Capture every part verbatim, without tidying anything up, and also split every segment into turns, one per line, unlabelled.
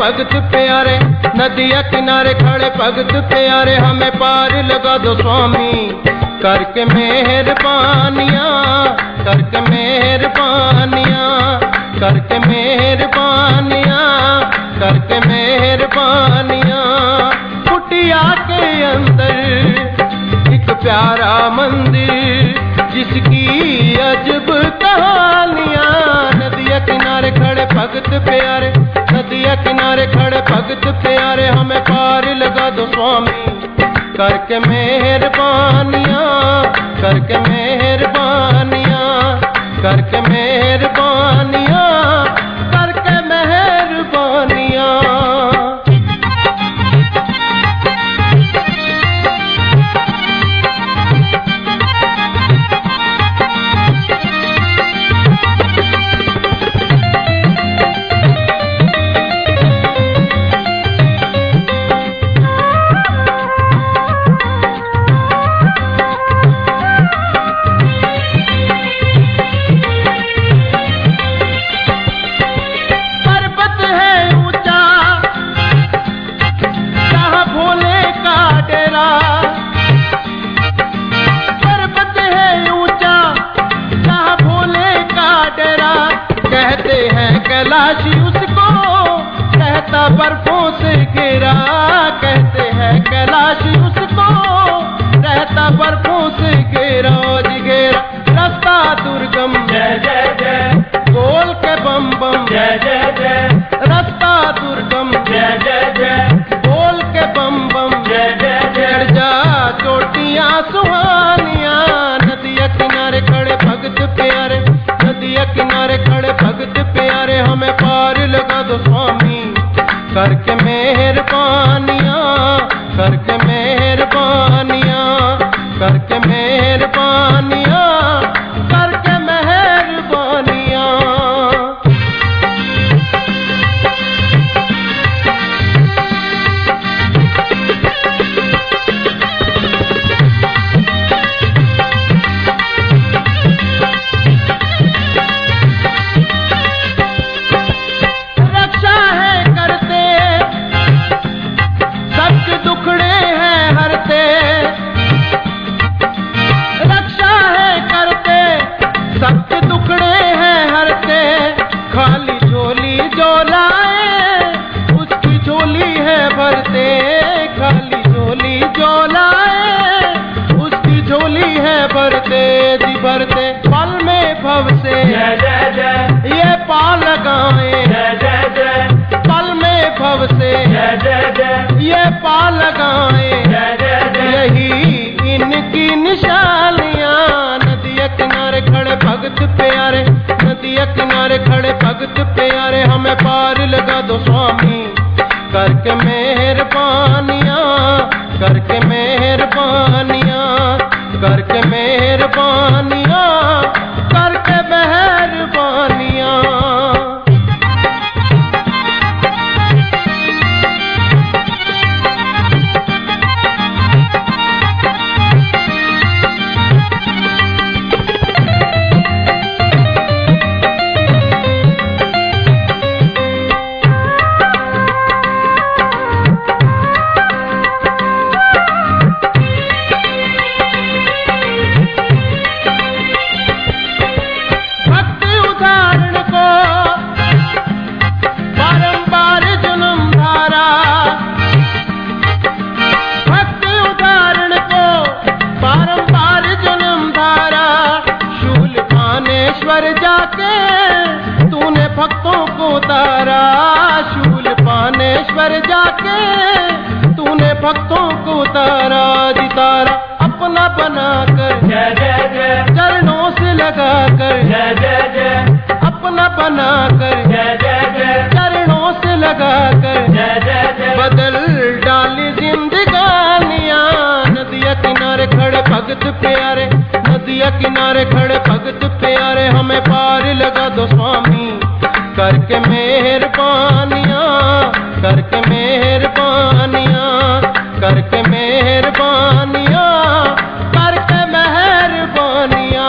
भगत प्यारे, नदिया किनारे खड़े भगत प्यारे, हमें पार लगा दो स्वामी करके मेहरबानियां, करके मेहरबानियां, करके मेहरबानियां, करके मेहरबानियां। कुटिया के अंदर एक प्यारा मंदिर जिसकी अजब कहानियां, नदिया किनारे खड़े भगत प्यारे, नदिया किनारे खड़े भगत प्यारे, हमें पार लगा दो स्वामी करके मेहरबानियां, करके मेहरबानियां, करके मेहरबानियां, करके मेहरबानियां। कैलाशी उसको कहता बर्फों से घिरा, कहते हैं कैलाशी उसको रहता बर्फों से घिरा, घेरा रास्ता दुर्गम जय जय जय, बोल के बम बम जय जय जय, रास्ता दुर्गम जय जय जय, बोल के बम बम जय जय जय। जा चोटियां सुहानियां, नदिया किनारे खड़े भगत प्यारे, नदिया किनारे खड़े भगत प्यारे, हमें पार लगा दो स्वामी करके मेहरबानियां, करके मेहरबानियां, करके मेहरबानियां, करके मेहरबानियां। भरते पल में भव से जय जय जय, ये पाल लगाए जय जय जय, पल में भव से जय जय जय, ये पाल लगाए जय जय जय। यही इनकी निशानियां, नदिया किनारे खड़े भगत प्यारे, नदिया किनारे खड़े भगत प्यारे, हमें पार लगा दो स्वामी करके मेहरबानियां, करके मेहरबानियां, करके मेहरबानियां, करके मेहरबानियां। भक्तों को तारा, शूल पानेश्वर जाके तूने भक्तों को तारा, जितारा अपना बनाकर जय जय जय, चरणों से लगाकर जय जय जय, अपना बनाकर जय जय जय, चरणों से लगाकर जय जय जय। बदल डाली जिंदगानियां, नदिया किनारे खड़े भगत प्यारे, नदिया किनारे खड़े भगत प्यारे, हमें पार लगा दो स्वामी करके मेहरबानियां, करके मेहरबानियां, करके मेहरबानियां, करके मेहरबानियां।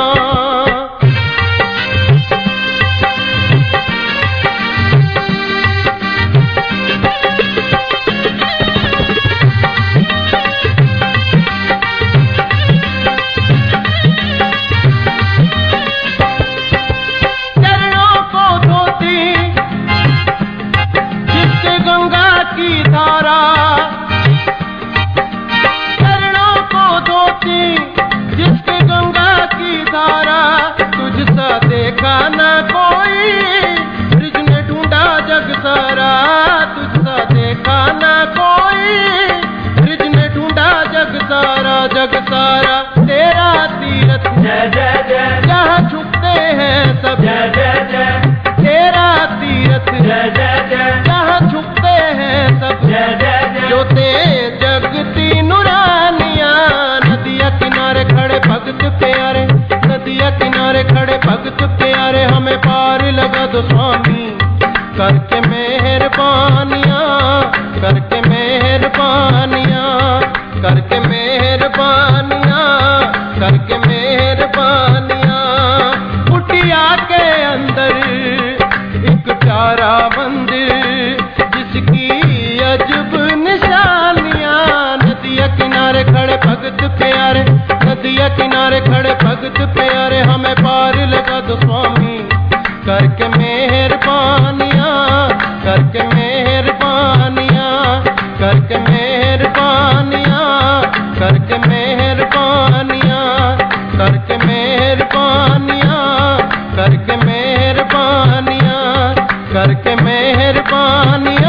किनारे खड़े भगत प्यारे हमें पार लगा दो स्वामी, करके मेहरबानियाँ, करके मेहरबानियाँ, करके मेहरबानियाँ, करके मेहरबानियाँ, करके मेहरबानियाँ, करके मेहरबानियाँ, करके मेहरबानियाँ।